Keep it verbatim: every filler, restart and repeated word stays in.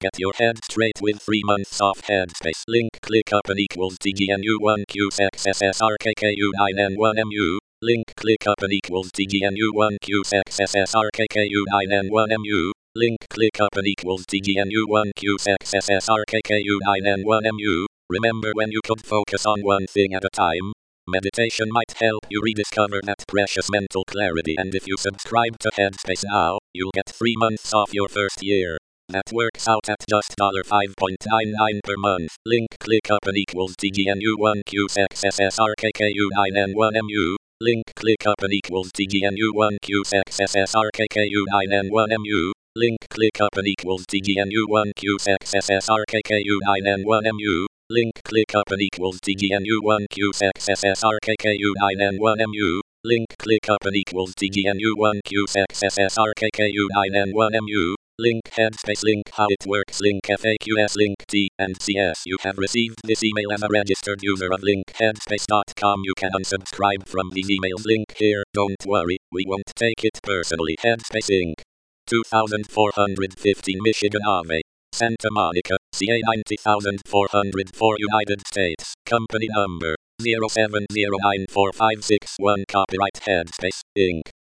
Get your head straight with three months off Headspace. Link ClickUp equals T G N U one Q X S S R K K U nine N one M U. Link ClickUp equals T G N U one Q X S S R K K U nine N one M U. Link ClickUp equals T G N U one Q X S S R K K U nine N one M U. Remember when you could focus on one thing at a time? Meditation might help you rediscover that precious mental clarity, and if you subscribe to Headspace now, you'll get three months off your first year. That works out at just five ninety-nine dollars per month. Link ClickUp equals T G N U one Q X S S R K K U nine N one M U. Link ClickUp equals T G N U one Q X S S R K K U nine N one M U. Link ClickUp equals T G N U one Q X S S R K K U nine N one M U. Link ClickUp equals T G N U one Q X S S R K K U nine N one M U. Link ClickUp equals T G N U one Q X S S R K K U nine N one M U. Link Headspace. Link how it works. Link F A Q S. Link T and C S. You have received this email as a registered user of link headspace dot com. You can unsubscribe from these emails. Link here. Don't worry, we won't take it personally. Headspace Incorporated. two thousand four hundred fifteen Michigan Ave. Santa Monica, C A ninety thousand four hundred four United States. Company number zero seven zero nine four five six one. Copyright Headspace Incorporated.